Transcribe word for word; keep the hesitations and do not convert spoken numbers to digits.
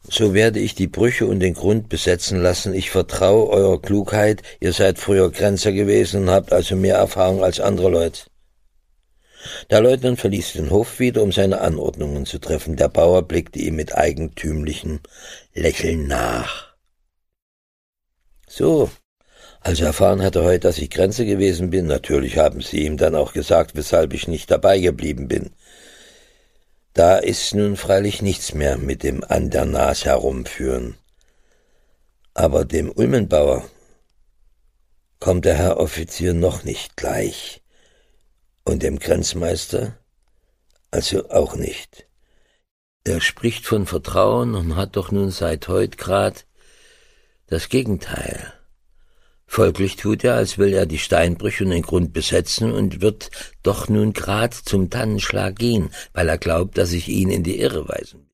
So werde ich die Brüche und den Grund besetzen lassen. Ich vertraue eurer Klugheit. Ihr seid früher Grenzer gewesen und habt also mehr Erfahrung als andere Leute. Der Leutnant verließ den Hof wieder, um seine Anordnungen zu treffen. Der Bauer blickte ihm mit eigentümlichem Lächeln nach. So, also erfahren hat er heute, dass ich Grenzer gewesen bin. Natürlich haben sie ihm dann auch gesagt, weshalb ich nicht dabei geblieben bin. Da ist nun freilich nichts mehr mit dem an der Nas herumführen. Aber dem Ulmenbauer kommt der Herr Offizier noch nicht gleich. Und dem Grenzmeister also auch nicht. Er spricht von Vertrauen und hat doch nun seit heut grad das Gegenteil. Folglich tut er, als will er die Steinbrüche und den Grund besetzen und wird doch nun grad zum Tannenschlag gehen, weil er glaubt, dass ich ihn in die Irre weisen will.